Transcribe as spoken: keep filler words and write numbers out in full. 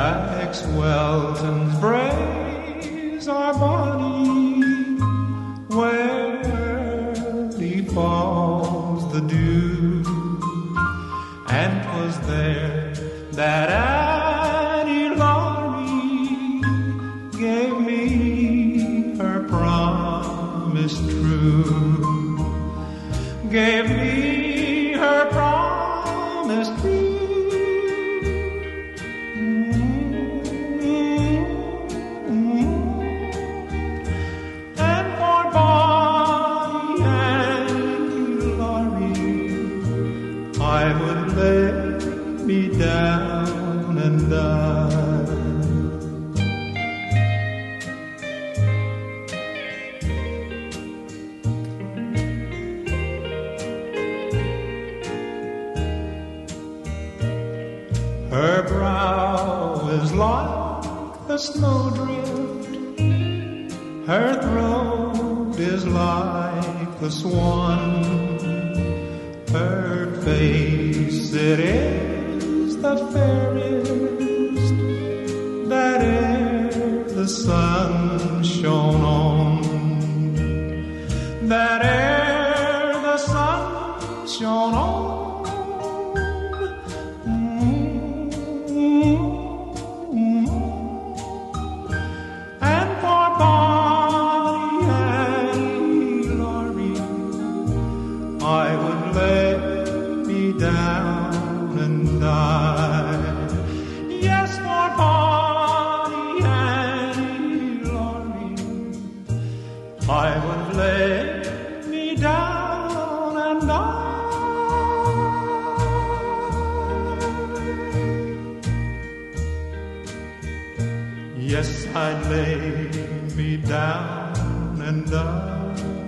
Alex Welton's braes are bonny, where he falls the dew, and 'twas there that Annie Laurie gave me her promise true, gave me her promise true. Down and die. Her brow is like the snowdrift, her throat is like the swan, her face it is the fairest that e'er the sun shone on, that e'er the sun shone on. And for Bonnie Annie Laurie, I would lay me down and die. Yes, for Bonnie Annie Laurie, I would lay me down and die. Yes, I'd lay me down and die.